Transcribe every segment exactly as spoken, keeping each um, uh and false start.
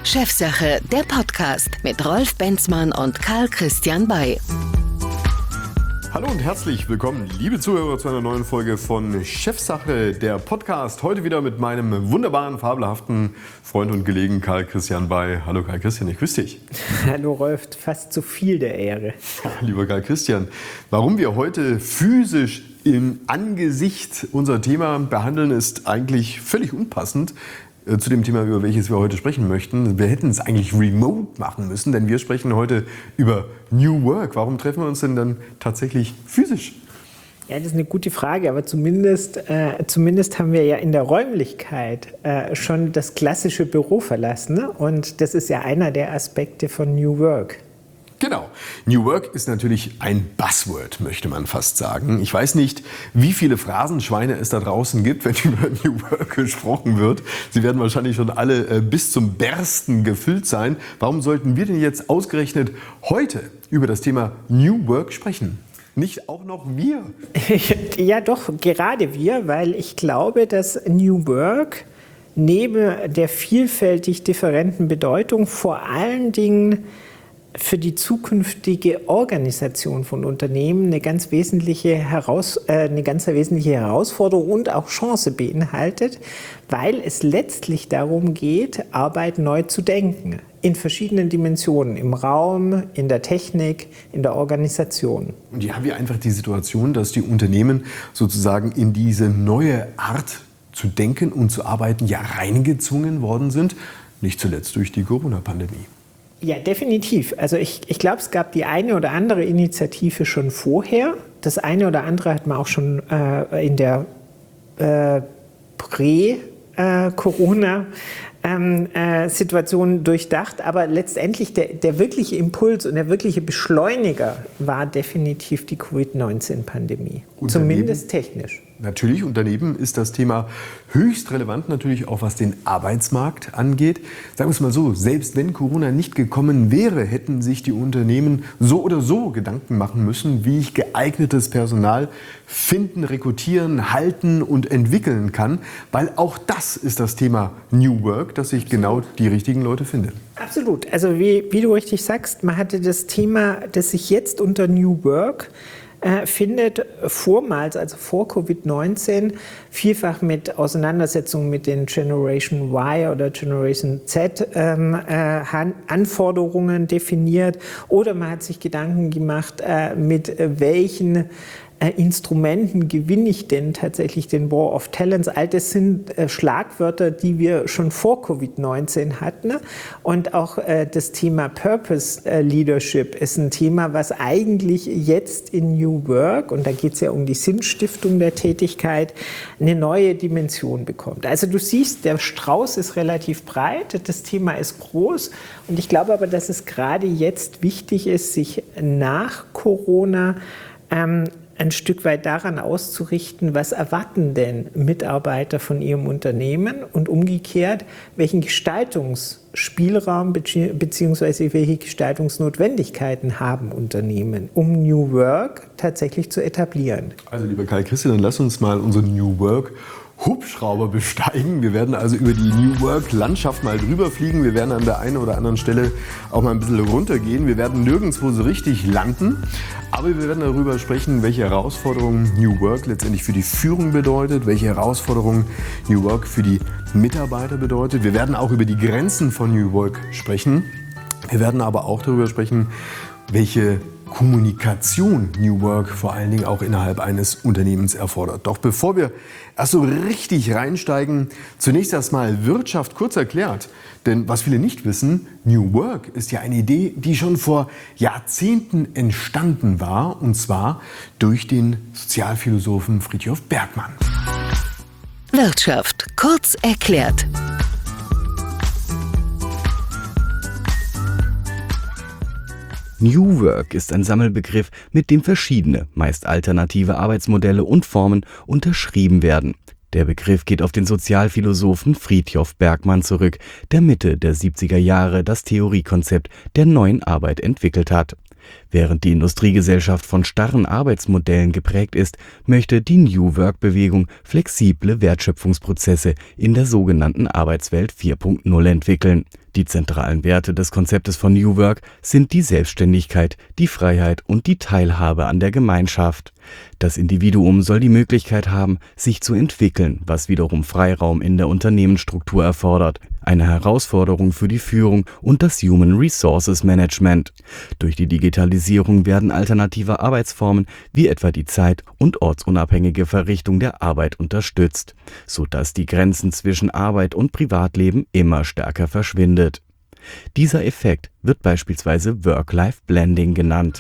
Chefsache, der Podcast mit Rolf Benzmann und Karl Christian Bay. Hallo und herzlich willkommen, liebe Zuhörer, zu einer neuen Folge von Chefsache, der Podcast. Heute wieder mit meinem wunderbaren, fabelhaften Freund und Kollegen Karl Christian Bay. Hallo Karl Christian, ich grüße dich. Hallo Rolf, fast zu viel der Ehre. Lieber Karl Christian, warum wir heute physisch im Angesicht unser Thema behandeln, ist eigentlich völlig unpassend zu dem Thema, über welches wir heute sprechen möchten. Wir hätten es eigentlich remote machen müssen, denn wir sprechen heute über New Work. Warum treffen wir uns denn dann tatsächlich physisch? Ja, das ist eine gute Frage, aber zumindest, äh, zumindest haben wir ja in der Räumlichkeit äh, schon das klassische Büro verlassen, ne? Und das ist ja einer der Aspekte von New Work. Genau. New Work ist natürlich ein Buzzword, möchte man fast sagen. Ich weiß nicht, wie viele Phrasenschweine es da draußen gibt, wenn über New Work gesprochen wird. Sie werden wahrscheinlich schon alle bis zum Bersten gefüllt sein. Warum sollten wir denn jetzt ausgerechnet heute über das Thema New Work sprechen? Nicht auch noch wir? Ja, doch, gerade wir, weil ich glaube, dass New Work neben der vielfältig differenten Bedeutung vor allen Dingen für die zukünftige Organisation von Unternehmen eine ganz wesentliche, Heraus, äh, eine ganz wesentliche Herausforderung und auch Chance beinhaltet, weil es letztlich darum geht, Arbeit neu zu denken, in verschiedenen Dimensionen, im Raum, in der Technik, in der Organisation. Und hier haben wir einfach die Situation, dass die Unternehmen sozusagen in diese neue Art zu denken und zu arbeiten ja reingezwungen worden sind, nicht zuletzt durch die Corona-Pandemie. Ja, definitiv. Also ich, ich glaube, es gab die eine oder andere Initiative schon vorher. Das eine oder andere hat man auch schon äh, in der äh, Prä-Corona- Ähm, äh, Situation durchdacht, aber letztendlich der, der wirkliche Impuls und der wirkliche Beschleuniger war definitiv die Covid neunzehn Pandemie, zumindest technisch. Natürlich, und daneben ist das Thema höchst relevant, natürlich auch was den Arbeitsmarkt angeht. Sagen wir es mal so, selbst wenn Corona nicht gekommen wäre, hätten sich die Unternehmen so oder so Gedanken machen müssen, wie ich geeignetes Personal finden, rekrutieren, halten und entwickeln kann, weil auch das ist das Thema New Work, dass ich genau die richtigen Leute finde. Absolut. Also wie, wie du richtig sagst, man hatte das Thema, das sich jetzt unter New Work äh, findet, vormals, also vor Covid neunzehn, vielfach mit Auseinandersetzungen mit den Generation Y oder Generation Z ähm, äh, Anforderungen definiert, oder man hat sich Gedanken gemacht, äh, mit äh, welchen Äh, Instrumenten gewinne ich denn tatsächlich den War of Talents? All das sind äh, Schlagwörter, die wir schon vor Covid neunzehn hatten. Und auch äh, das Thema Purpose äh, Leadership ist ein Thema, was eigentlich jetzt in New Work, und da geht es ja um die Sinnstiftung der Tätigkeit, eine neue Dimension bekommt. Also du siehst, der Strauß ist relativ breit, das Thema ist groß, und ich glaube aber, dass es gerade jetzt wichtig ist, sich nach Corona ähm, ein Stück weit daran auszurichten, was erwarten denn Mitarbeiter von ihrem Unternehmen, und umgekehrt, welchen Gestaltungsspielraum bzw. welche Gestaltungsnotwendigkeiten haben Unternehmen, um New Work tatsächlich zu etablieren. Also lieber Karl Christian, dann lass uns mal unseren New Work Hubschrauber besteigen. Wir werden also über die New Work-Landschaft mal drüber fliegen. Wir werden an der einen oder anderen Stelle auch mal ein bisschen runtergehen. Wir werden nirgendwo so richtig landen, aber wir werden darüber sprechen, welche Herausforderungen New Work letztendlich für die Führung bedeutet, welche Herausforderungen New Work für die Mitarbeiter bedeutet. Wir werden auch über die Grenzen von New Work sprechen. Wir werden aber auch darüber sprechen, welche Kommunikation New Work vor allen Dingen auch innerhalb eines Unternehmens erfordert. Doch bevor wir erst so richtig reinsteigen, zunächst erstmal Wirtschaft kurz erklärt. Denn was viele nicht wissen, New Work ist ja eine Idee, die schon vor Jahrzehnten entstanden war, und zwar durch den Sozialphilosophen Frithjof Bergmann. Wirtschaft kurz erklärt. New Work ist ein Sammelbegriff, mit dem verschiedene, meist alternative Arbeitsmodelle und Formen unterschrieben werden. Der Begriff geht auf den Sozialphilosophen Frithjof Bergmann zurück, der Mitte der siebziger Jahre das Theoriekonzept der neuen Arbeit entwickelt hat. Während die Industriegesellschaft von starren Arbeitsmodellen geprägt ist, möchte die New Work-Bewegung flexible Wertschöpfungsprozesse in der sogenannten Arbeitswelt vier Punkt null entwickeln. Die zentralen Werte des Konzeptes von New Work sind die Selbstständigkeit, die Freiheit und die Teilhabe an der Gemeinschaft. Das Individuum soll die Möglichkeit haben, sich zu entwickeln, was wiederum Freiraum in der Unternehmensstruktur erfordert, eine Herausforderung für die Führung und das Human Resources Management. Durch die Digitalisierung werden alternative Arbeitsformen wie etwa die zeit- und ortsunabhängige Verrichtung der Arbeit unterstützt, sodass die Grenzen zwischen Arbeit und Privatleben immer stärker verschwindet. Dieser Effekt wird beispielsweise Work-Life-Blending genannt.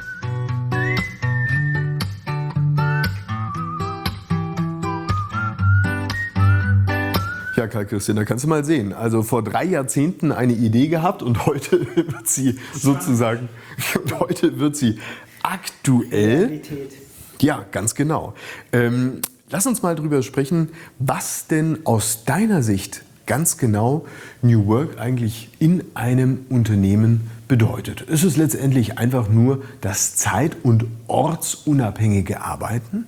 Ja, Karl-Christian, da kannst du mal sehen. Also vor drei Jahrzehnten eine Idee gehabt und heute wird sie sozusagen, und heute wird sie aktuell. Realität. Ja, ganz genau. Ähm, lass uns mal drüber sprechen, was denn aus deiner Sicht ganz genau New Work eigentlich in einem Unternehmen bedeutet. Ist es letztendlich einfach nur das zeit- und ortsunabhängige Arbeiten?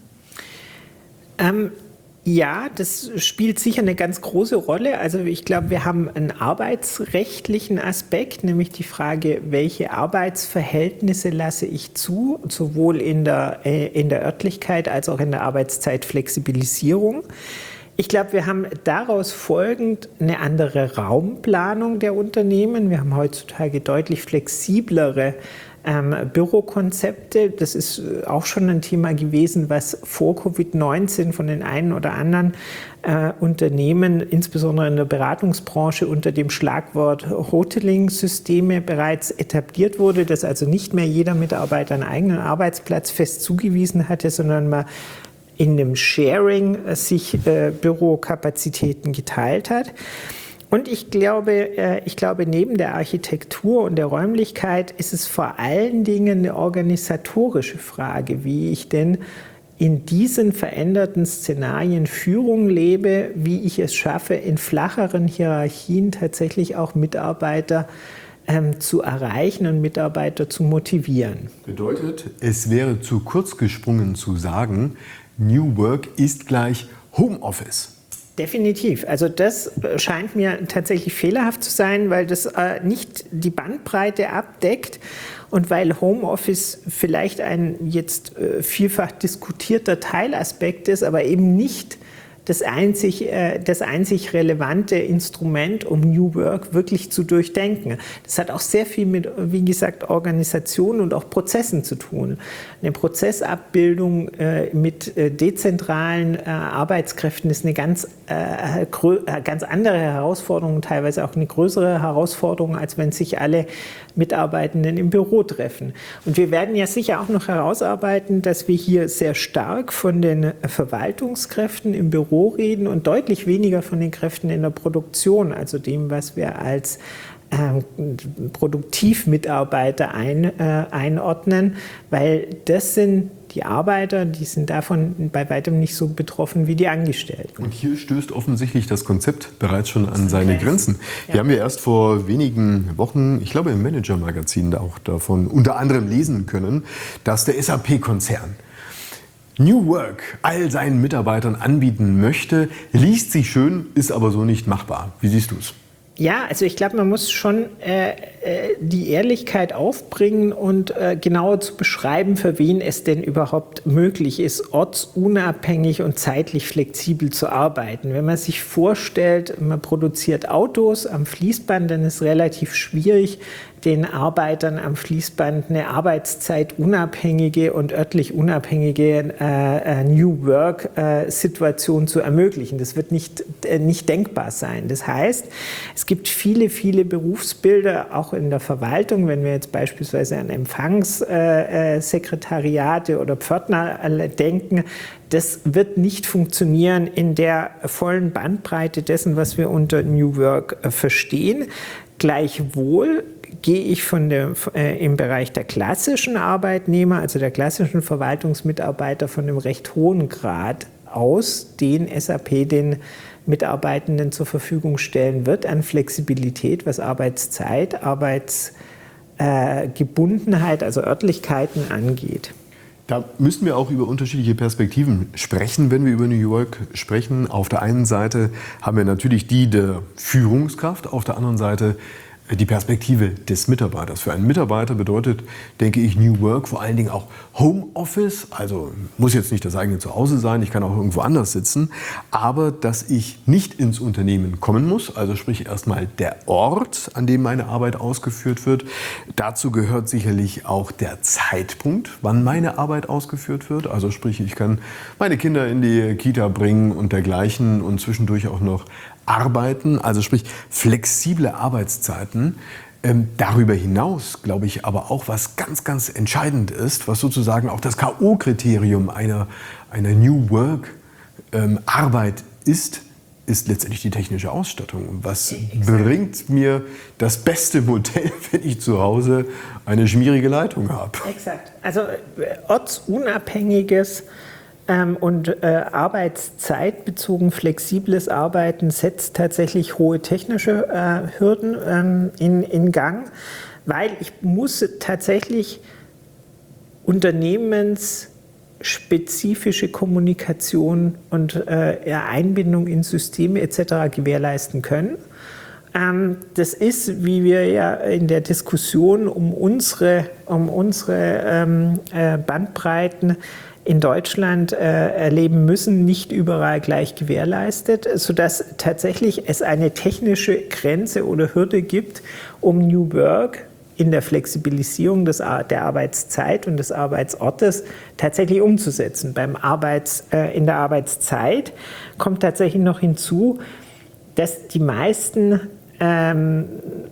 Ähm, Ja, das spielt sicher eine ganz große Rolle. Also ich glaube, wir haben einen arbeitsrechtlichen Aspekt, nämlich die Frage, welche Arbeitsverhältnisse lasse ich zu, sowohl in der, äh, in der Örtlichkeit als auch in der Arbeitszeitflexibilisierung. Ich glaube, wir haben daraus folgend eine andere Raumplanung der Unternehmen. Wir haben heutzutage deutlich flexiblere Ähm, Bürokonzepte. Das ist auch schon ein Thema gewesen, was vor Covid neunzehn von den einen oder anderen äh, Unternehmen, insbesondere in der Beratungsbranche, unter dem Schlagwort Hoteling-Systeme bereits etabliert wurde, dass also nicht mehr jeder Mitarbeiter einen eigenen Arbeitsplatz fest zugewiesen hatte, sondern man in einem Sharing äh, sich äh, Bürokapazitäten geteilt hat. Und ich glaube, ich glaube, neben der Architektur und der Räumlichkeit ist es vor allen Dingen eine organisatorische Frage, wie ich denn in diesen veränderten Szenarien Führung lebe, wie ich es schaffe, in flacheren Hierarchien tatsächlich auch Mitarbeiter ähm, zu erreichen und Mitarbeiter zu motivieren. Bedeutet, es wäre zu kurz gesprungen zu sagen, New Work ist gleich Homeoffice. Definitiv. Also das scheint mir tatsächlich fehlerhaft zu sein, weil das äh, nicht die Bandbreite abdeckt und weil Homeoffice vielleicht ein jetzt äh, vielfach diskutierter Teilaspekt ist, aber eben nicht das einzig, äh, das einzig relevante Instrument, um New Work wirklich zu durchdenken. Das hat auch sehr viel mit, wie gesagt, Organisation und auch Prozessen zu tun. Eine Prozessabbildung äh, mit äh, dezentralen äh, Arbeitskräften ist eine ganz, äh, ganz andere Herausforderung, teilweise auch eine größere Herausforderung, als wenn sich alle Mitarbeitenden im Büro treffen. Und wir werden ja sicher auch noch herausarbeiten, dass wir hier sehr stark von den Verwaltungskräften im Büro reden und deutlich weniger von den Kräften in der Produktion, also dem, was wir als äh, Produktivmitarbeiter ein, äh, einordnen, weil das sind die Arbeiter, die sind davon bei weitem nicht so betroffen wie die Angestellten. Und hier stößt offensichtlich das Konzept bereits schon an seine Grenzen. Wir ja. haben ja erst vor wenigen Wochen, ich glaube im Manager-Magazin auch davon unter anderem lesen können, dass der S A P-Konzern New Work all seinen Mitarbeitern anbieten möchte. Liest sich schön, ist aber so nicht machbar. Wie siehst du es? Ja, also ich glaube, man muss schon äh, äh, die Ehrlichkeit aufbringen und äh, genauer zu beschreiben, für wen es denn überhaupt möglich ist, ortsunabhängig und zeitlich flexibel zu arbeiten. Wenn man sich vorstellt, man produziert Autos am Fließband, dann ist es relativ schwierig, den Arbeitern am Fließband eine arbeitszeitunabhängige und örtlich unabhängige äh, New Work-Situation äh, zu ermöglichen. Das wird nicht, äh, nicht denkbar sein. Das heißt, es gibt viele, viele Berufsbilder, auch in der Verwaltung, wenn wir jetzt beispielsweise an Empfangssekretariate äh, oder Pförtner äh, denken, das wird nicht funktionieren in der vollen Bandbreite dessen, was wir unter New Work äh, verstehen. Gleichwohl gehe ich von der, äh, im Bereich der klassischen Arbeitnehmer, also der klassischen Verwaltungsmitarbeiter, von einem recht hohen Grad aus, den S A P den Mitarbeitenden zur Verfügung stellen wird an Flexibilität, was Arbeitszeit, Arbeits äh, Gebundenheit, also Örtlichkeiten angeht. Da müssen wir auch über unterschiedliche Perspektiven sprechen, wenn wir über New Work sprechen. Auf der einen Seite haben wir natürlich die der Führungskraft, auf der anderen Seite die Perspektive des Mitarbeiters. Für einen Mitarbeiter bedeutet, denke ich, New Work vor allen Dingen auch Homeoffice. Also muss jetzt nicht das eigene Zuhause sein, ich kann auch irgendwo anders sitzen. Aber dass ich nicht ins Unternehmen kommen muss, also sprich erstmal der Ort, an dem meine Arbeit ausgeführt wird. Dazu gehört sicherlich auch der Zeitpunkt, wann meine Arbeit ausgeführt wird. Also sprich, ich kann meine Kinder in die Kita bringen und dergleichen und zwischendurch auch noch arbeiten, also sprich flexible Arbeitszeiten. Ähm, darüber hinaus glaube ich aber auch, was ganz, ganz entscheidend ist, was sozusagen auch das K O-Kriterium einer, einer New Work ähm, Arbeit ist, ist letztendlich die technische Ausstattung. Was Exakt. Bringt mir das beste Modell, wenn ich zu Hause eine schmierige Leitung habe? Exakt. Also ortsunabhängiges Ähm, und äh, arbeitszeitbezogen flexibles Arbeiten setzt tatsächlich hohe technische äh, Hürden ähm, in, in Gang, weil ich muss tatsächlich unternehmensspezifische Kommunikation und äh, Einbindung in Systeme et cetera gewährleisten können. Ähm, das ist, wie wir ja in der Diskussion um unsere, um unsere ähm, äh, Bandbreiten in Deutschland äh, erleben müssen, nicht überall gleich gewährleistet, sodass tatsächlich es eine technische Grenze oder Hürde gibt, um New Work in der Flexibilisierung des, der Arbeitszeit und des Arbeitsortes tatsächlich umzusetzen. Beim Arbeits, äh, in der Arbeitszeit kommt tatsächlich noch hinzu, dass die meisten Ähm,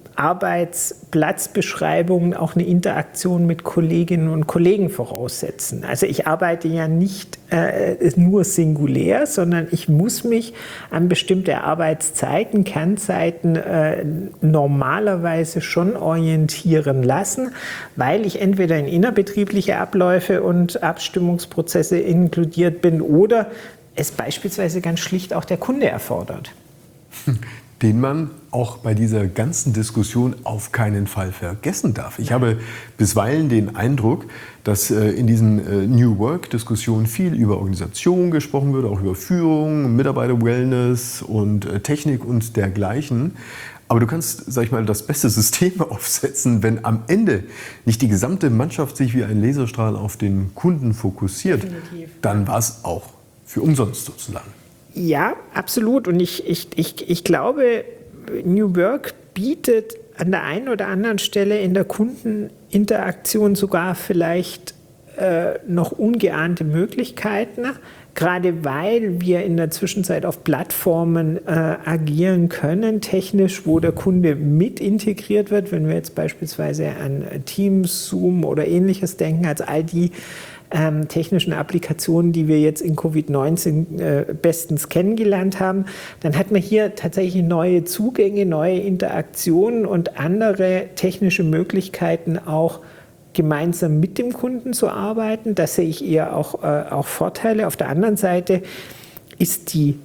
Arbeitsplatzbeschreibungen auch eine Interaktion mit Kolleginnen und Kollegen voraussetzen. Also ich arbeite ja nicht äh, nur singulär, sondern ich muss mich an bestimmte Arbeitszeiten, Kernzeiten äh, normalerweise schon orientieren lassen, weil ich entweder in innerbetriebliche Abläufe und Abstimmungsprozesse inkludiert bin oder es beispielsweise ganz schlicht auch der Kunde erfordert. Den man auch bei dieser ganzen Diskussion auf keinen Fall vergessen darf. Ich habe bisweilen den Eindruck, dass äh, in diesen äh, New Work-Diskussionen viel über Organisation gesprochen wird, auch über Führung, Mitarbeiter-Wellness und äh, Technik und dergleichen. Aber du kannst, sag ich mal, das beste System aufsetzen, wenn am Ende nicht die gesamte Mannschaft sich wie ein Laserstrahl auf den Kunden fokussiert. Definitiv. Dann war es auch für umsonst sozusagen. Ja, absolut. Und ich, ich, ich, ich glaube, New Work bietet an der einen oder anderen Stelle in der Kundeninteraktion sogar vielleicht äh, noch ungeahnte Möglichkeiten, gerade weil wir in der Zwischenzeit auf Plattformen äh, agieren können, technisch, wo der Kunde mit integriert wird. Wenn wir jetzt beispielsweise an Teams, Zoom oder Ähnliches denken, als all die Ähm, technischen Applikationen, die wir jetzt in Covid neunzehn äh, bestens kennengelernt haben, dann hat man hier tatsächlich neue Zugänge, neue Interaktionen und andere technische Möglichkeiten, auch gemeinsam mit dem Kunden zu arbeiten. Da sehe ich eher auch, äh, auch Vorteile. Auf der anderen Seite ist die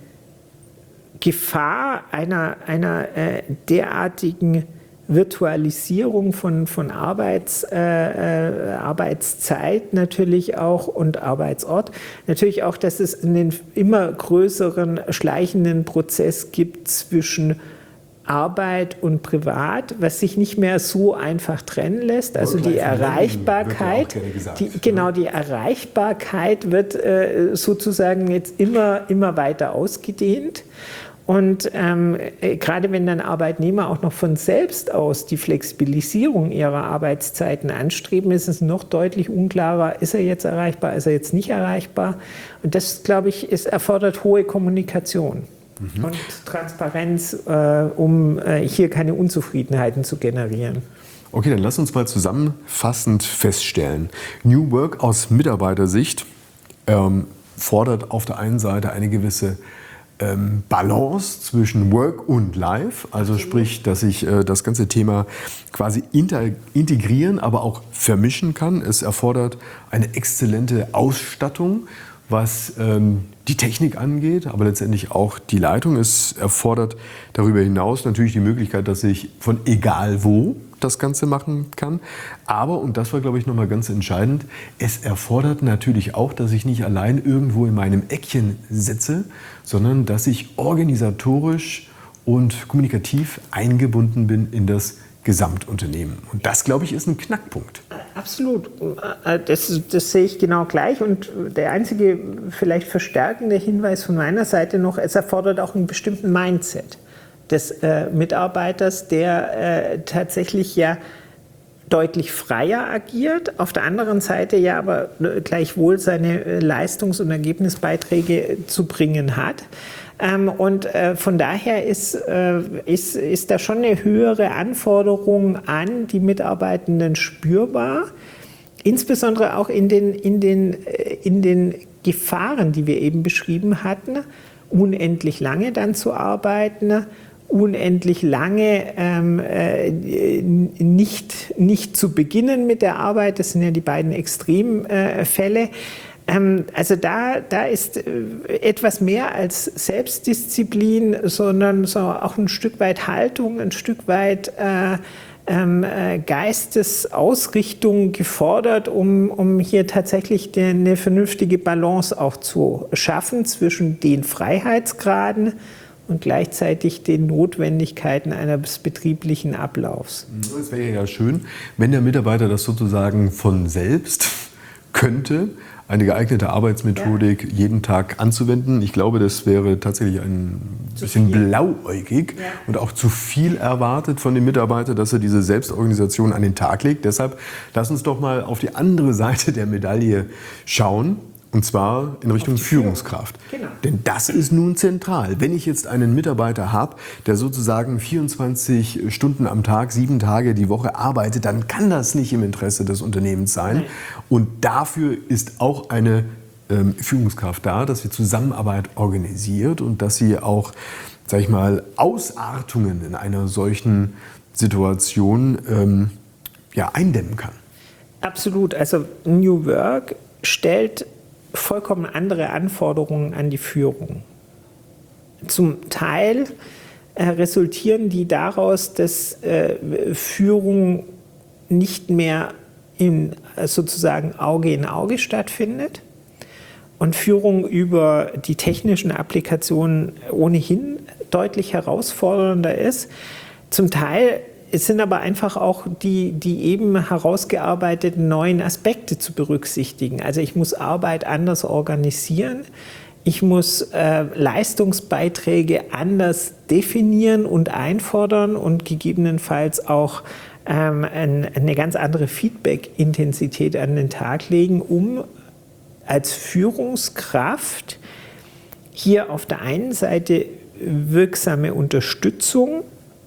Gefahr einer, einer äh, derartigen Virtualisierung von, von Arbeits, äh, äh, Arbeitszeit natürlich auch und Arbeitsort. Natürlich auch, dass es einen immer größeren schleichenden Prozess gibt zwischen Arbeit und Privat, was sich nicht mehr so einfach trennen lässt. Also die Erreichbarkeit, die, genau, die Erreichbarkeit wird äh, sozusagen jetzt immer, immer weiter ausgedehnt. Und ähm, gerade wenn dann Arbeitnehmer auch noch von selbst aus die Flexibilisierung ihrer Arbeitszeiten anstreben, ist es noch deutlich unklarer, ist er jetzt erreichbar, ist er jetzt nicht erreichbar. Und das, glaube ich, ist, erfordert hohe Kommunikation mhm. und Transparenz, äh, um äh, hier keine Unzufriedenheiten zu generieren. Okay, dann lass uns mal zusammenfassend feststellen. New Work aus Mitarbeitersicht ähm, fordert auf der einen Seite eine gewisse Ähm, Balance zwischen Work und Life, also sprich, dass ich äh, das ganze Thema quasi inter- integrieren, aber auch vermischen kann. Es erfordert eine exzellente Ausstattung, was ähm, die Technik angeht, aber letztendlich auch die Leitung. Es erfordert darüber hinaus natürlich die Möglichkeit, dass ich von egal wo das Ganze machen kann. Aber, und das war, glaube ich, nochmal ganz entscheidend, es erfordert natürlich auch, dass ich nicht allein irgendwo in meinem Eckchen sitze, sondern dass ich organisatorisch und kommunikativ eingebunden bin in das Gesamtunternehmen. Und das, glaube ich, ist ein Knackpunkt. Absolut. Das, das sehe ich genau gleich. Und der einzige vielleicht verstärkende Hinweis von meiner Seite noch, es erfordert auch einen bestimmten Mindset des äh, Mitarbeiters, der äh, tatsächlich ja deutlich freier agiert, auf der anderen Seite ja aber gleichwohl seine Leistungs- und Ergebnisbeiträge zu bringen hat. Ähm, und äh, von daher ist, äh, ist, ist da schon eine höhere Anforderung an die Mitarbeitenden spürbar, insbesondere auch in den, in den, in den Gefahren, die wir eben beschrieben hatten, unendlich lange dann zu arbeiten, unendlich lange ähm, äh, nicht, nicht zu beginnen mit der Arbeit. Das sind ja die beiden Extremfälle. Äh, ähm, also da, da ist äh, etwas mehr als Selbstdisziplin, sondern so auch ein Stück weit Haltung, ein Stück weit äh, ähm, äh, Geistesausrichtung gefordert, um, um hier tatsächlich die, eine vernünftige Balance auch zu schaffen zwischen den Freiheitsgraden und gleichzeitig den Notwendigkeiten eines betrieblichen Ablaufs. Es wäre ja schön, wenn der Mitarbeiter das sozusagen von selbst könnte, eine geeignete Arbeitsmethodik ja. jeden Tag anzuwenden. Ich glaube, das wäre tatsächlich ein zu bisschen viel. blauäugig ja. und auch zu viel erwartet von dem Mitarbeiter, dass er diese Selbstorganisation an den Tag legt. Deshalb lass uns doch mal auf die andere Seite der Medaille schauen. Und zwar in Richtung Führungskraft. Genau. Denn das ist nun zentral. Wenn ich jetzt einen Mitarbeiter habe, der sozusagen vierundzwanzig Stunden am Tag, sieben Tage die Woche arbeitet, dann kann das nicht im Interesse des Unternehmens sein. Nein. Und dafür ist auch eine ähm, Führungskraft da, dass sie Zusammenarbeit organisiert und dass sie auch, sag ich mal, Ausartungen in einer solchen Situation ähm, ja, eindämmen kann. Absolut. Also New Work stellt vollkommen andere Anforderungen an die Führung. Zum Teil äh, resultieren die daraus, dass äh, Führung nicht mehr in, sozusagen Auge in Auge stattfindet und Führung über die technischen Applikationen ohnehin deutlich herausfordernder ist. Zum Teil Es sind aber einfach auch die, die eben herausgearbeiteten neuen Aspekte zu berücksichtigen. Also ich muss Arbeit anders organisieren, ich muss äh, Leistungsbeiträge anders definieren und einfordern und gegebenenfalls auch ähm, ein, eine ganz andere Feedback-Intensität an den Tag legen, um als Führungskraft hier auf der einen Seite wirksame Unterstützung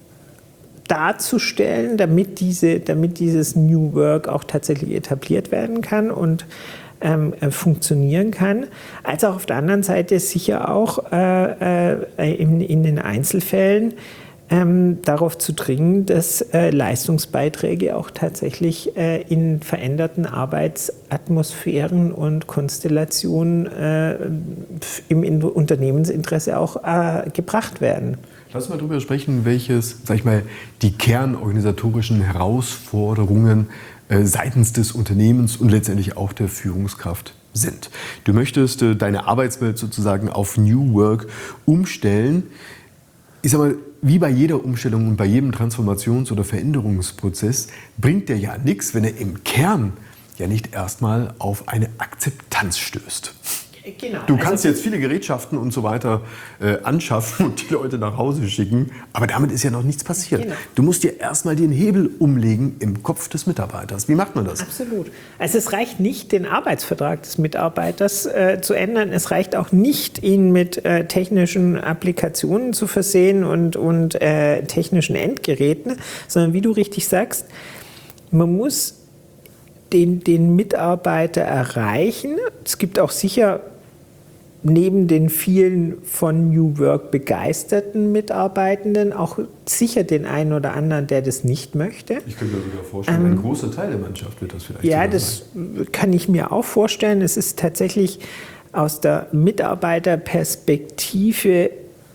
darzustellen, damit, diese, damit dieses New Work auch tatsächlich etabliert werden kann und ähm, funktionieren kann, als auch auf der anderen Seite sicher auch äh, äh, in, in den Einzelfällen ähm, darauf zu dringen, dass äh, Leistungsbeiträge auch tatsächlich äh, in veränderten Arbeitsatmosphären und Konstellationen äh, im Unternehmensinteresse auch äh, gebracht werden. Lass uns mal darüber sprechen, welches, sag ich mal, die kernorganisatorischen Herausforderungen äh, seitens des Unternehmens und letztendlich auch der Führungskraft sind. Du möchtest äh, deine Arbeitswelt sozusagen auf New Work umstellen. Ich sag mal, wie bei jeder Umstellung und bei jedem Transformations- oder Veränderungsprozess bringt der ja nichts, wenn er im Kern ja nicht erstmal auf eine Akzeptanz stößt. Genau, du kannst also jetzt viele Gerätschaften und so weiter äh, anschaffen und die Leute nach Hause schicken, aber damit ist ja noch nichts passiert. Genau. Du musst dir erstmal den Hebel umlegen im Kopf des Mitarbeiters. Wie macht man das? Absolut. Also es reicht nicht, den Arbeitsvertrag des Mitarbeiters äh, zu ändern. Es reicht auch nicht, ihn mit äh, technischen Applikationen zu versehen und, und äh, technischen Endgeräten, sondern wie du richtig sagst, man muss den, den Mitarbeiter erreichen. Es gibt auch sicher neben den vielen von New Work begeisterten Mitarbeitenden auch sicher den einen oder anderen, der das nicht möchte. Ich könnte mir sogar vorstellen, ähm, ein großer Teil der Mannschaft wird das vielleicht Ja, das sein. Kann ich mir auch vorstellen. Es ist tatsächlich aus der Mitarbeiterperspektive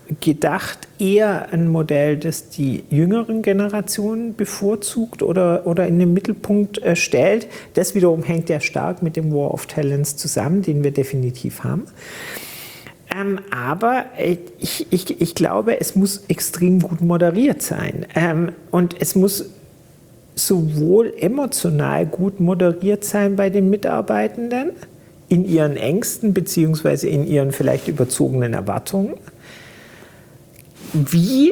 gedacht eher ein Modell, das die jüngeren Generationen bevorzugt oder, oder in den Mittelpunkt äh, stellt. Das wiederum hängt ja stark mit dem War of Talents zusammen, den wir definitiv haben. Ähm, aber äh, ich, ich, ich glaube, es muss extrem gut moderiert sein. Ähm, und es muss sowohl emotional gut moderiert sein bei den Mitarbeitenden, in ihren Ängsten beziehungsweise in ihren vielleicht überzogenen Erwartungen, wie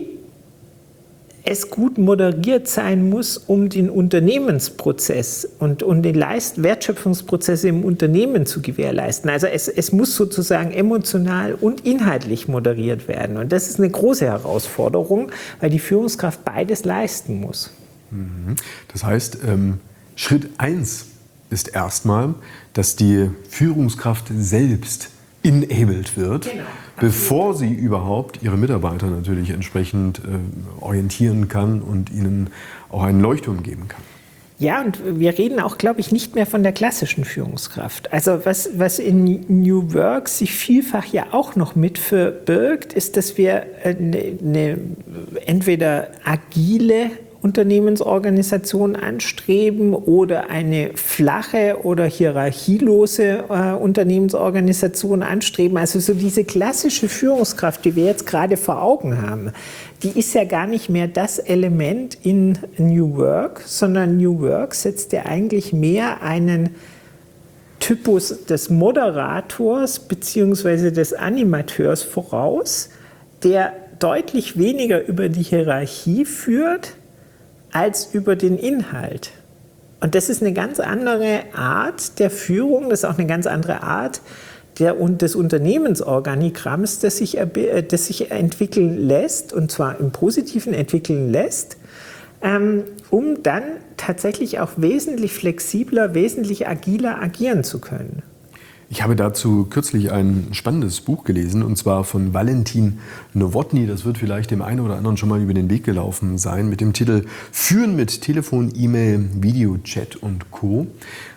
es gut moderiert sein muss, um den Unternehmensprozess und, und den Leist- Wertschöpfungsprozesse im Unternehmen zu gewährleisten. Also es, es muss sozusagen emotional und inhaltlich moderiert werden. Und das ist eine große Herausforderung, weil die Führungskraft beides leisten muss. Das heißt, ähm, Schritt eins ist erstmal, dass die Führungskraft selbst enabled wird, genau, bevor sie überhaupt ihre Mitarbeiter natürlich entsprechend äh, orientieren kann und ihnen auch einen Leuchtturm geben kann. Ja, und wir reden auch, glaube ich, nicht mehr von der klassischen Führungskraft. Also was, was in New Work sich vielfach ja auch noch mit verbirgt, ist, dass wir eine, eine entweder agile Unternehmensorganisation anstreben oder eine flache oder hierarchielose äh, Unternehmensorganisation anstreben. Also so diese klassische Führungskraft, die wir jetzt gerade vor Augen haben, die ist ja gar nicht mehr das Element in New Work, sondern New Work setzt ja eigentlich mehr einen Typus des Moderators bzw. des Animateurs voraus, der deutlich weniger über die Hierarchie führt, als über den Inhalt. Und das ist eine ganz andere Art der Führung, das ist auch eine ganz andere Art der, und des Unternehmensorganigramms, das sich, das sich entwickeln lässt, und zwar im Positiven entwickeln lässt, ähm, um dann tatsächlich auch wesentlich flexibler, wesentlich agiler agieren zu können. Ich habe dazu kürzlich ein spannendes Buch gelesen, und zwar von Valentin Nowotny. Das wird vielleicht dem einen oder anderen schon mal über den Weg gelaufen sein, mit dem Titel Führen mit Telefon, E-Mail, Videochat und Co.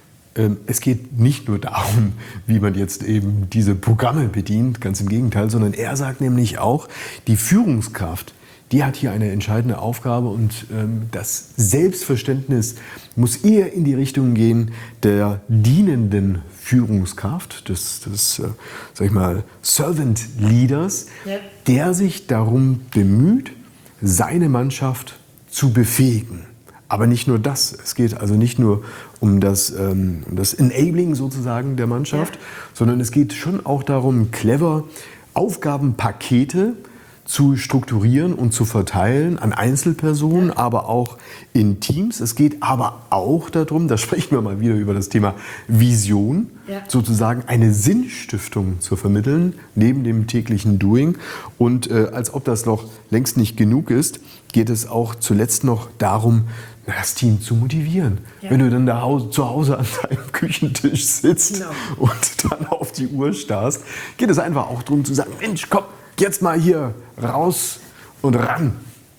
Es geht nicht nur darum, wie man jetzt eben diese Programme bedient, ganz im Gegenteil, sondern er sagt nämlich auch, die Führungskraft, die hat hier eine entscheidende Aufgabe, und ähm, das Selbstverständnis muss eher in die Richtung gehen der dienenden Führungskraft, des, des äh, sag ich mal, Servant Leaders, ja, der sich darum bemüht, seine Mannschaft zu befähigen. Aber nicht nur das. Es geht also nicht nur um das, ähm, um das Enabling sozusagen der Mannschaft, ja, sondern es geht schon auch darum, clever Aufgabenpakete zu strukturieren und zu verteilen an Einzelpersonen, ja, aber auch in Teams. Es geht aber auch darum, da sprechen wir mal wieder über das Thema Vision, ja, sozusagen eine Sinnstiftung zu vermitteln, neben dem täglichen Doing. Und äh, als ob das noch längst nicht genug ist, geht es auch zuletzt noch darum, das Team zu motivieren. Ja. Wenn du dann da zu Hause an deinem Küchentisch sitzt, genau, und dann auf die Uhr starrst, geht es einfach auch darum zu sagen, Mensch, komm, jetzt mal hier raus und ran.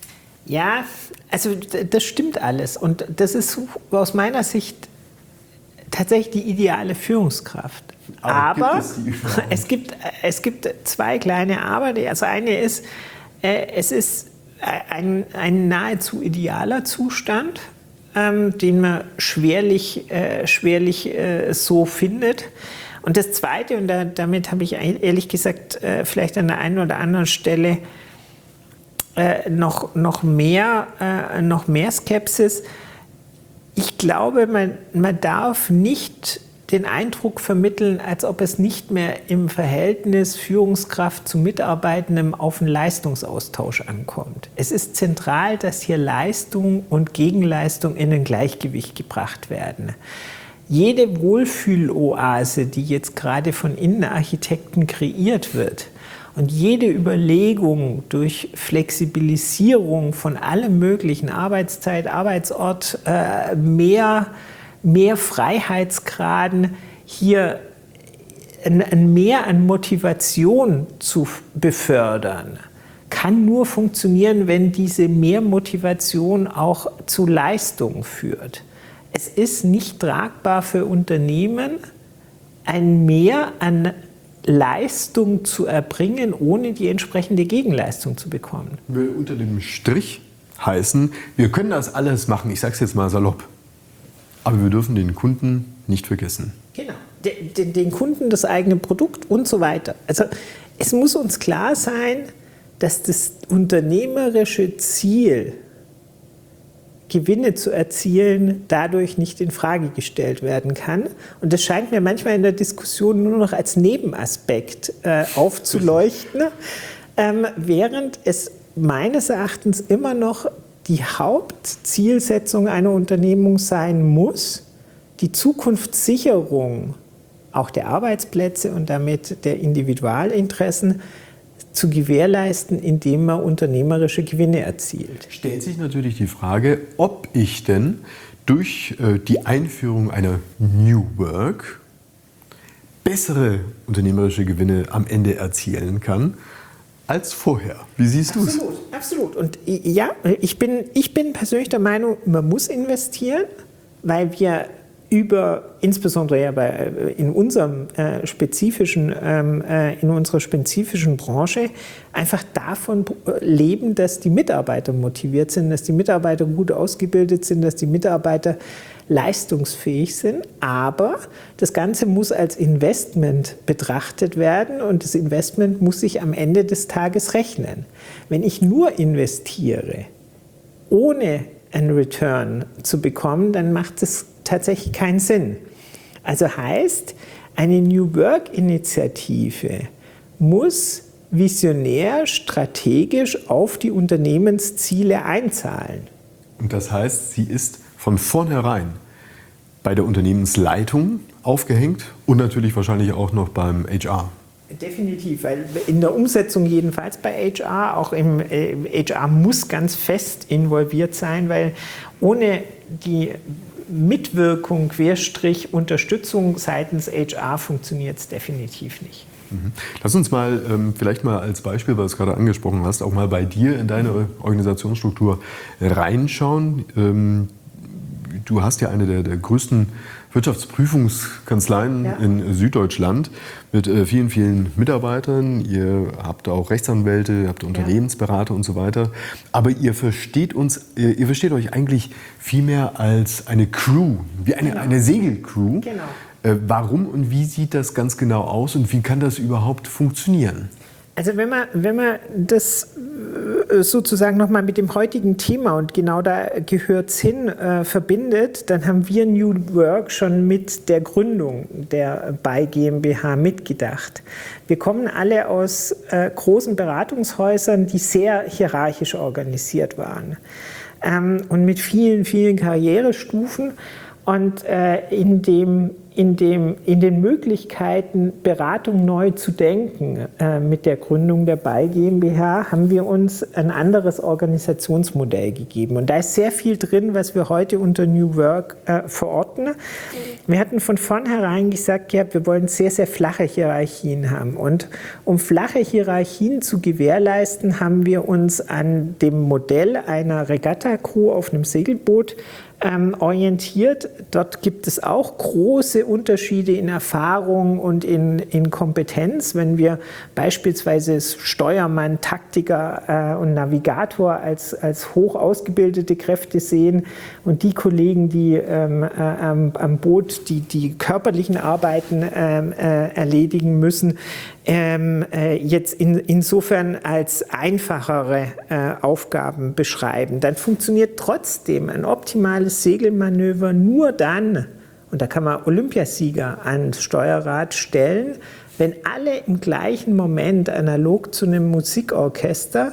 Ja, also das stimmt alles. Und das ist aus meiner Sicht tatsächlich die ideale Führungskraft. Aber, Aber gibt es, es, gibt, es gibt zwei kleine Aber. Also eine ist, äh, es ist ein, ein nahezu idealer Zustand, ähm, den man schwerlich, äh, schwerlich äh, so findet. Und das Zweite, und da, damit habe ich ehrlich gesagt äh, vielleicht an der einen oder anderen Stelle äh, noch, noch, mehr, äh, noch mehr Skepsis. Ich glaube, man, man darf nicht den Eindruck vermitteln, als ob es nicht mehr im Verhältnis Führungskraft zu Mitarbeitendem auf einen Leistungsaustausch ankommt. Es ist zentral, dass hier Leistung und Gegenleistung in ein Gleichgewicht gebracht werden. Jede Wohlfühloase, die jetzt gerade von Innenarchitekten kreiert wird, und jede Überlegung durch Flexibilisierung von allem möglichen, Arbeitszeit, Arbeitsort, äh, mehr, mehr Freiheitsgraden, hier ein, ein Mehr an Motivation zu befördern, kann nur funktionieren, wenn diese Mehrmotivation auch zu Leistung führt. Es ist nicht tragbar für Unternehmen, ein Mehr an Leistung zu erbringen, ohne die entsprechende Gegenleistung zu bekommen. Will unter dem Strich heißen, wir können das alles machen, ich sage es jetzt mal salopp, aber wir dürfen den Kunden nicht vergessen. Genau, den, den Kunden, das eigene Produkt und so weiter. Also es muss uns klar sein, dass das unternehmerische Ziel, Gewinne zu erzielen, dadurch nicht in Frage gestellt werden kann. Und das scheint mir manchmal in der Diskussion nur noch als Nebenaspekt äh, aufzuleuchten, ähm, während es meines Erachtens immer noch die Hauptzielsetzung einer Unternehmung sein muss, die Zukunftssicherung auch der Arbeitsplätze und damit der Individualinteressen zu gewährleisten, indem man unternehmerische Gewinne erzielt. Stellt sich natürlich die Frage, ob ich denn durch äh, die Einführung einer New Work bessere unternehmerische Gewinne am Ende erzielen kann als vorher. Wie siehst du es? Absolut, absolut. Und ja, ich bin, ich bin persönlich der Meinung, man muss investieren, weil wir über, insbesondere ja bei, in, unserem, äh, spezifischen, ähm, äh, in unserer spezifischen Branche, einfach davon leben, dass die Mitarbeiter motiviert sind, dass die Mitarbeiter gut ausgebildet sind, dass die Mitarbeiter leistungsfähig sind. Aber das Ganze muss als Investment betrachtet werden und das Investment muss sich am Ende des Tages rechnen. Wenn ich nur investiere, ohne einen Return zu bekommen, dann macht es tatsächlich keinen Sinn. Also heißt, eine New Work-Initiative muss visionär, strategisch auf die Unternehmensziele einzahlen. Und das heißt, sie ist von vornherein bei der Unternehmensleitung aufgehängt und natürlich wahrscheinlich auch noch beim H R. Definitiv, weil in der Umsetzung jedenfalls bei H R, auch im äh, H R muss ganz fest involviert sein, weil ohne die Mitwirkung, Querstrich, Unterstützung seitens H R funktioniert es definitiv nicht. Mhm. Lass uns mal ähm, vielleicht mal als Beispiel, weil du es gerade angesprochen hast, auch mal bei dir in deine Organisationsstruktur reinschauen. Ähm, du hast ja eine der, der größten Wirtschaftsprüfungskanzleien ja. in Süddeutschland mit äh, vielen, vielen Mitarbeitern. Ihr habt auch Rechtsanwälte, ihr habt Unternehmensberater ja. und so weiter. Aber ihr versteht uns, ihr, ihr versteht euch eigentlich viel mehr als eine Crew, wie eine, genau. eine Segelcrew. Genau. Äh, warum und wie sieht das ganz genau aus und wie kann das überhaupt funktionieren? Also wenn man, wenn man das sozusagen nochmal mit dem heutigen Thema, und genau da gehört es hin, äh, verbindet, dann haben wir New Work schon mit der Gründung der B A I GmbH mitgedacht. Wir kommen alle aus äh, großen Beratungshäusern, die sehr hierarchisch organisiert waren ähm, und mit vielen, vielen Karrierestufen. Und äh, in, dem, in, dem, in den Möglichkeiten, Beratung neu zu denken, äh, mit der Gründung der B A I GmbH, haben wir uns ein anderes Organisationsmodell gegeben. Und da ist sehr viel drin, was wir heute unter New Work äh, verorten. Wir hatten von vornherein gesagt, ja, wir wollen sehr, sehr flache Hierarchien haben. Und um flache Hierarchien zu gewährleisten, haben wir uns an dem Modell einer Regatta-Crew auf einem Segelboot Ähm, orientiert. Dort gibt es auch große Unterschiede in Erfahrung und in, in Kompetenz. Wenn wir beispielsweise Steuermann, Taktiker äh, und Navigator als, als hoch ausgebildete Kräfte sehen und die Kollegen, die ähm, äh, am, am Boot die, die körperlichen Arbeiten ähm, äh, erledigen müssen, ähm, äh, jetzt in, insofern als einfachere äh, Aufgaben beschreiben, dann funktioniert trotzdem ein optimales Segelmanöver nur dann, und da kann man Olympiasieger ans Steuerrad stellen, wenn alle im gleichen Moment analog zu einem Musikorchester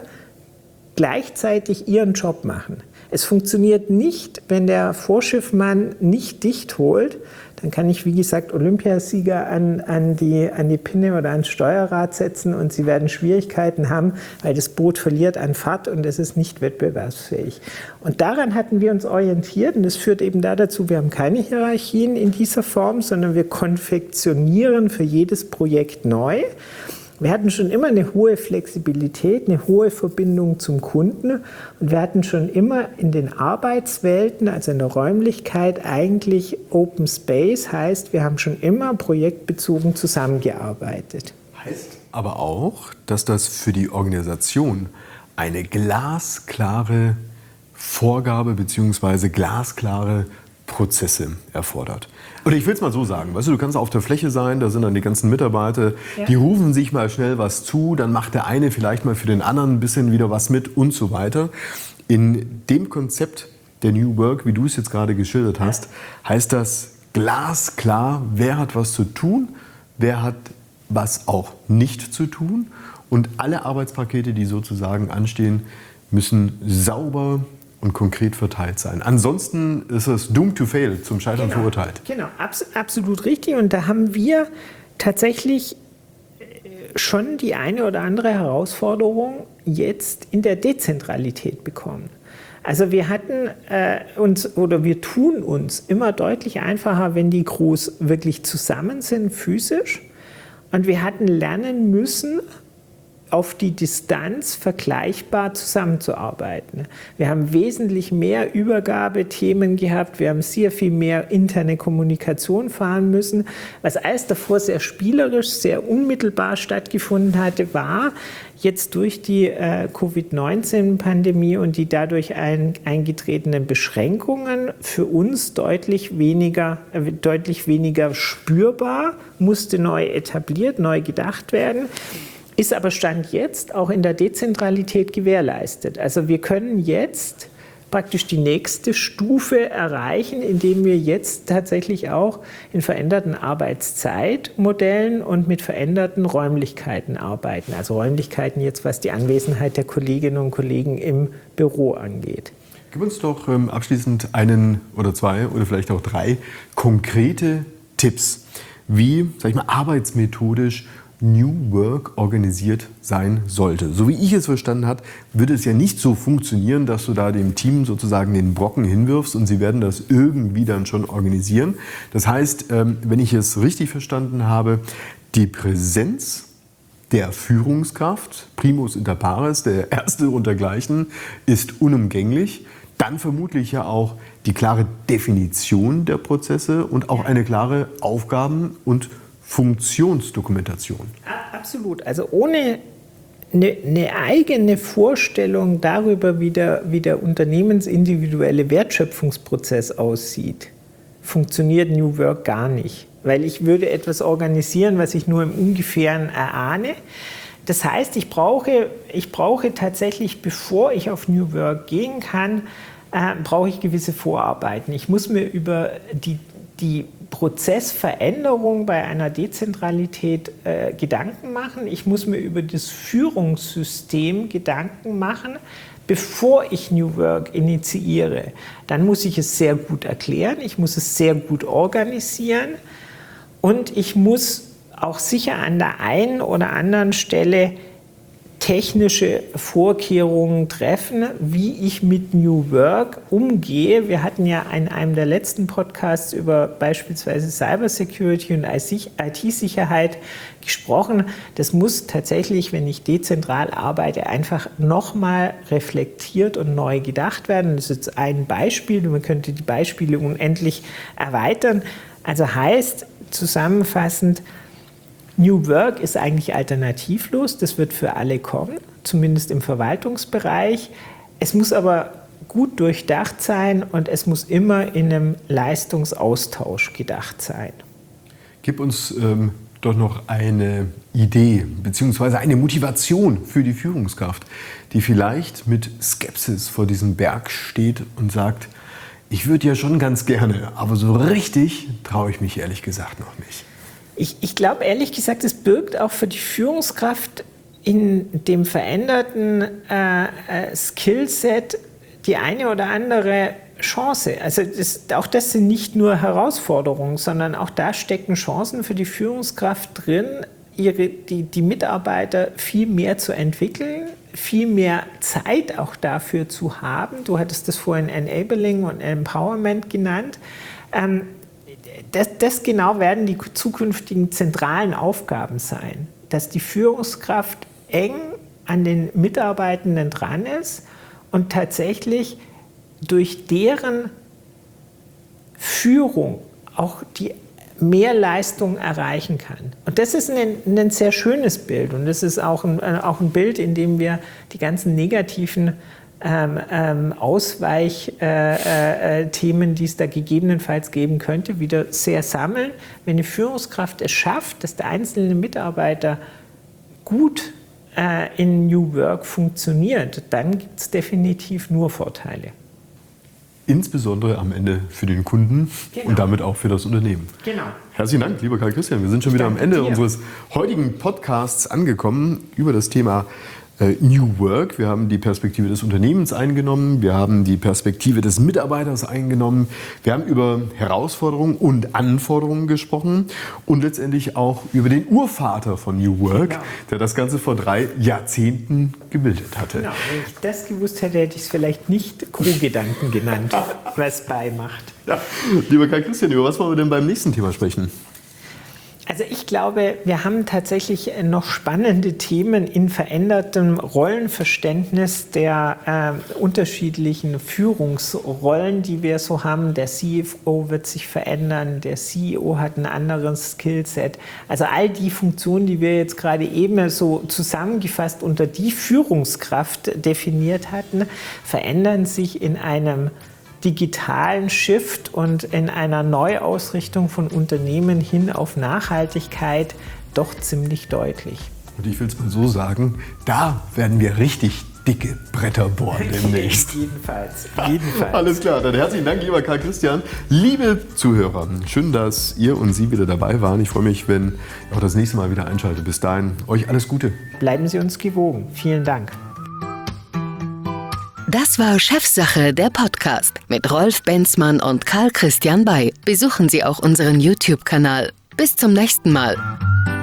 gleichzeitig ihren Job machen. Es funktioniert nicht, wenn der Vorschiffmann nicht dicht holt. Dann kann ich, wie gesagt, Olympiasieger an, an, die, an die Pinne oder ans Steuerrad setzen und sie werden Schwierigkeiten haben, weil das Boot verliert an Fahrt und es ist nicht wettbewerbsfähig. Und daran hatten wir uns orientiert und das führt eben da dazu, wir haben keine Hierarchien in dieser Form, sondern wir konfektionieren für jedes Projekt neu. Wir hatten schon immer eine hohe Flexibilität, eine hohe Verbindung zum Kunden und wir hatten schon immer in den Arbeitswelten, also in der Räumlichkeit, eigentlich Open Space, heißt, wir haben schon immer projektbezogen zusammengearbeitet. Heißt aber auch, dass das für die Organisation eine glasklare Vorgabe bzw. glasklare Prozesse erfordert. Oder ich will es mal so sagen, weißt du, du kannst auf der Fläche sein, da sind dann die ganzen Mitarbeiter, ja. die rufen sich mal schnell was zu, dann macht der eine vielleicht mal für den anderen ein bisschen wieder was mit und so weiter. In dem Konzept der New Work, wie du es jetzt gerade geschildert hast, heißt das glasklar, wer hat was zu tun, wer hat was auch nicht zu tun und alle Arbeitspakete, die sozusagen anstehen, müssen sauber und konkret verteilt sein. Ansonsten ist es doomed to fail, zum Scheitern genau, verurteilt. Genau, abs- absolut richtig. Und da haben wir tatsächlich schon die eine oder andere Herausforderung jetzt in der Dezentralität bekommen. Also wir hatten äh, uns oder wir tun uns immer deutlich einfacher, wenn die Crews wirklich zusammen sind, physisch. Und wir hatten lernen müssen, auf die Distanz vergleichbar zusammenzuarbeiten. Wir haben wesentlich mehr Übergabethemen gehabt, wir haben sehr viel mehr interne Kommunikation fahren müssen. Was alles davor sehr spielerisch, sehr unmittelbar stattgefunden hatte, war jetzt durch die äh, Covid neunzehn Pandemie und die dadurch ein, eingetretenen Beschränkungen für uns deutlich weniger, äh, deutlich weniger spürbar, musste neu etabliert, neu gedacht werden. Ist aber Stand jetzt auch in der Dezentralität gewährleistet. Also wir können jetzt praktisch die nächste Stufe erreichen, indem wir jetzt tatsächlich auch in veränderten Arbeitszeitmodellen und mit veränderten Räumlichkeiten arbeiten. Also Räumlichkeiten jetzt, was die Anwesenheit der Kolleginnen und Kollegen im Büro angeht. Gib uns doch ähm, abschließend einen oder zwei oder vielleicht auch drei konkrete Tipps, wie, sag ich mal, arbeitsmethodisch New Work organisiert sein sollte. So wie ich es verstanden habe, würde es ja nicht so funktionieren, dass du da dem Team sozusagen den Brocken hinwirfst und sie werden das irgendwie dann schon organisieren. Das heißt, wenn ich es richtig verstanden habe, die Präsenz der Führungskraft, primus inter pares, der Erste untergleichen, ist unumgänglich. Dann vermutlich ja auch die klare Definition der Prozesse und auch eine klare Aufgaben- und Funktionsdokumentation. Absolut. Also ohne eine, eine eigene Vorstellung darüber, wie der, wie der unternehmensindividuelle Wertschöpfungsprozess aussieht, funktioniert New Work gar nicht. Weil ich würde etwas organisieren, was ich nur im Ungefähren erahne. Das heißt, ich brauche, ich brauche tatsächlich, bevor ich auf New Work gehen kann, äh, brauche ich gewisse Vorarbeiten. Ich muss mir über die, die Prozessveränderung bei einer Dezentralität äh, Gedanken machen. Ich muss mir über das Führungssystem Gedanken machen, bevor ich New Work initiiere. Dann muss ich es sehr gut erklären, ich muss es sehr gut organisieren und ich muss auch sicher an der einen oder anderen Stelle technische Vorkehrungen treffen, wie ich mit New Work umgehe. Wir hatten ja in einem der letzten Podcasts über beispielsweise Cybersecurity und I T-Sicherheit gesprochen. Das muss tatsächlich, wenn ich dezentral arbeite, einfach nochmal reflektiert und neu gedacht werden. Das ist jetzt ein Beispiel, man könnte die Beispiele unendlich erweitern. Also heißt zusammenfassend, New Work ist eigentlich alternativlos, das wird für alle kommen, zumindest im Verwaltungsbereich. Es muss aber gut durchdacht sein und es muss immer in einem Leistungsaustausch gedacht sein. Gib uns ähm, doch noch eine Idee bzw. eine Motivation für die Führungskraft, die vielleicht mit Skepsis vor diesem Berg steht und sagt, ich würde ja schon ganz gerne, aber so richtig traue ich mich ehrlich gesagt noch nicht. Ich, ich glaube, ehrlich gesagt, es birgt auch für die Führungskraft in dem veränderten äh, äh, Skillset die eine oder andere Chance. Also das, auch das sind nicht nur Herausforderungen, sondern auch da stecken Chancen für die Führungskraft drin, ihre, die, die Mitarbeiter viel mehr zu entwickeln, viel mehr Zeit auch dafür zu haben. Du hattest das vorhin Enabling und Empowerment genannt. Ähm, Das, das genau werden die zukünftigen zentralen Aufgaben sein. dass die Führungskraft eng an den Mitarbeitenden dran ist und tatsächlich durch deren Führung auch die Mehrleistung erreichen kann. Und das ist ein, ein sehr schönes Bild und das ist auch ein, auch ein Bild, in dem wir die ganzen negativen ähm, ähm, Ausweichthemen, äh, äh, die es da gegebenenfalls geben könnte, wieder sehr sammeln. Wenn eine Führungskraft es schafft, dass der einzelne Mitarbeiter gut äh, in New Work funktioniert, dann gibt es definitiv nur Vorteile. Insbesondere am Ende für den Kunden Genau. und damit auch für das Unternehmen. Genau. Herzlichen Dank, lieber Karl Christian. Wir sind schon wieder am Ende dir. unseres heutigen Podcasts angekommen über das Thema äh, New Work. Wir haben die Perspektive des Unternehmens eingenommen, wir haben die Perspektive des Mitarbeiters eingenommen, wir haben über Herausforderungen und Anforderungen gesprochen und letztendlich auch über den Urvater von New Work, Genau. der das Ganze vor drei Jahrzehnten gebildet hatte. Genau. Wenn ich das gewusst hätte, hätte ich es vielleicht nicht Crew-Gedanken genannt, was beimacht. Ja. Lieber Karl Christian, über was wollen wir denn beim nächsten Thema sprechen? Also ich glaube, wir haben tatsächlich noch spannende Themen in verändertem Rollenverständnis der äh, unterschiedlichen Führungsrollen, die wir so haben. Der C F O wird sich verändern, der C E O hat ein anderes Skillset. Also all die Funktionen, die wir jetzt gerade eben so zusammengefasst unter die Führungskraft definiert hatten, verändern sich in einem digitalen Shift und in einer Neuausrichtung von Unternehmen hin auf Nachhaltigkeit doch ziemlich deutlich. Und ich will es mal so sagen, da werden wir richtig dicke Bretter bohren demnächst. Jedenfalls, jedenfalls. Alles klar, dann herzlichen Dank, lieber Karl Christian. Liebe Zuhörer, schön, dass ihr und Sie wieder dabei waren. Ich freue mich, wenn ihr auch das nächste Mal wieder einschaltet. Bis dahin, euch alles Gute. Bleiben Sie uns gewogen. Vielen Dank. Das war Chefsache, der Podcast mit Rolf Benzmann und Karl Christian Bay. Besuchen Sie auch unseren YouTube-Kanal. Bis zum nächsten Mal.